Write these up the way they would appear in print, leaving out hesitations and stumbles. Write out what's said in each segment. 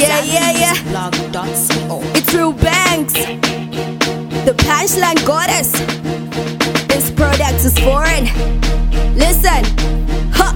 Yeah. It's Real Banks, the punchline goddess. This product is foreign. Listen, ha.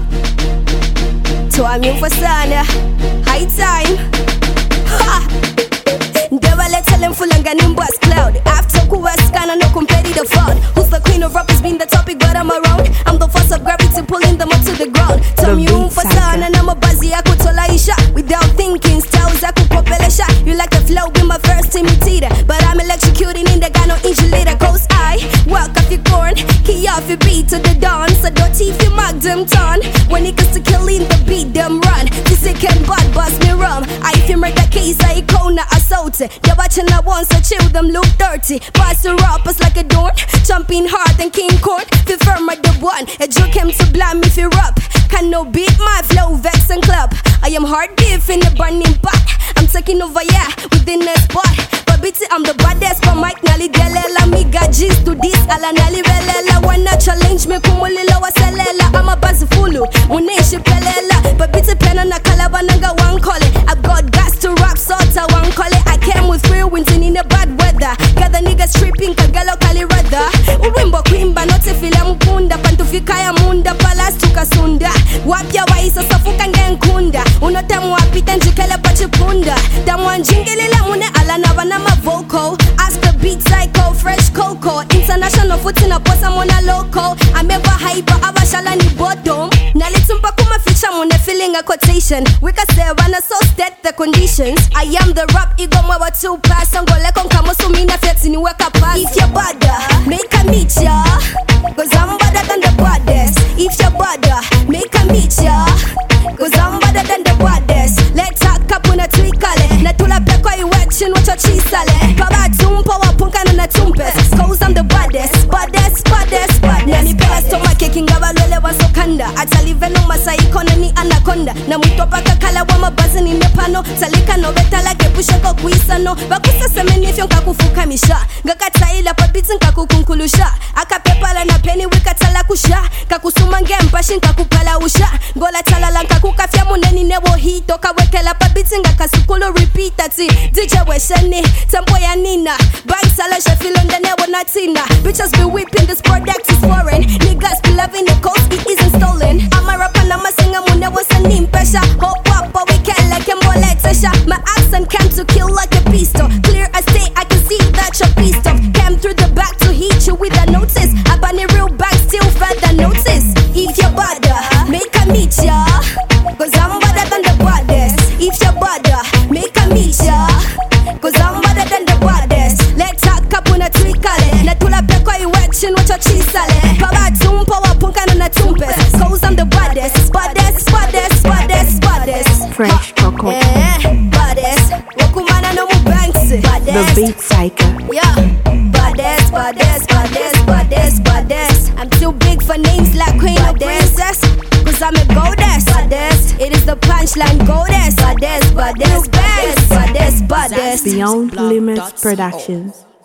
To I'm in for sana. High time. Ha. Never let tell him full and nimbus cloud. After Kuwaskana, no competitive fault. Who's the queen of rappers? Been the topic, but I'm around. I'm the force of gravity pulling them up to the ground. Tell me for sana, and I'm a buzzy. I could tolaisha without thinking. Styles I could popelesha. You like the flow with my first imitator, but I'm electrocuting in the guy no inch later. Cause I walk off your corn, key off your beat to the dawn. So don't if you mark them turn. When it comes to killing the beat, them run. This can bad bust me rum. I feel murder case, I icona assault. You're watching I once, so chill them look dirty. Pass the rappers like a dawn. Jumping hard and King Corn. Feel firm at the one. A joke him to blame if you rap. Can no beat my flow, vex and club. I am hard beef in the burning pot. I'm taking over, yeah, within the spot. But bitty, I'm the baddest. But Mike Nali Delela, me got G's to this. Ala Nali Velela, wanna challenge me, Kumulila Waselela. I'm a buzz fulu, Muneshi Pelela. But bitty pen and a calabananga one call it. I've got gas to rap, sort I one call it. I came with free winting in the bad weather. Got the niggas stripping, Kagalo Kali Rada. Uwimbo Quimba, not a film Mukunda, Pantufikaya Munda, Palas Tukasunda. Wapya waisa safuka ngenkunda. Unotamu wapita njikele pachipunda. Damwan jingelila mune alana banama vocal. Ask the beat psycho, fresh cocoa. International footing a posa mona local. I'm ever hyper, abashala ni bottom. Nalitumpa kuma feature mune feeling a quotation. Wika sevana so state the conditions. I am the rap ego mwewa 2 pass. Ngole konka musumina feti ni weka pass. If you're bada, make a meet ya. Cause I'm better than the baddest. If you're bada, make a meet ya. Cause I'm better than the baddest. Let's talk up on a tweakale. Natula peko iwechin wacho chisale. Paba tumpa wapunka na tumpes. Cause I'm the baddest. Nani pela stomach kicking gabalwele wasokanda. Atalive no masai kona ni anaconda. Na mutopa kakala wama bazi ni nepano. Salika no betala kepusheko kuisano. Bakusa semeni fyon kakufuka misha. Gakata ila pabitin kakukunkulusha. Akapepala na peni wikatala kusha. Kakusuma ngempashin kakupala usha. Gola talala kakukafya muneni newo hito. Kawekela pabitin kakasukulu repeat ati. DJ wesheni, tempo ya nina. Bang sala shefilonde newo natina. Bitches be whipping, this product is foreign. Niggas be loving the coast, it isn't stolen. I'm a rapper, I'm a singer, mune was a name pressure. Hop up, but we can't like him, more like Sasha. My accent came to kill like a pistol. Clear as day, I can see that you're pissed off. Came through the back to hit you with a notice. I ban a real bag, still further notice. If you're badder, make a meet ya. Cause I'm better than the baddest. If you're badder, make a meet ya. Cause I'm better than the baddest. Let's talk up on a tweakale. Natula peko iwechin wacho chisale. Paba tumpa wapunka na tumpes. Cause I'm the baddest. Fresh Coco. Baddest. Wakumana no mu banks. The Beat Psycho. Yeah. Baddest. I'm too big for names like Queen or Princess. Cause I'm a goddess. It is the punchline goddess. Baddest. Beyond Limits Productions.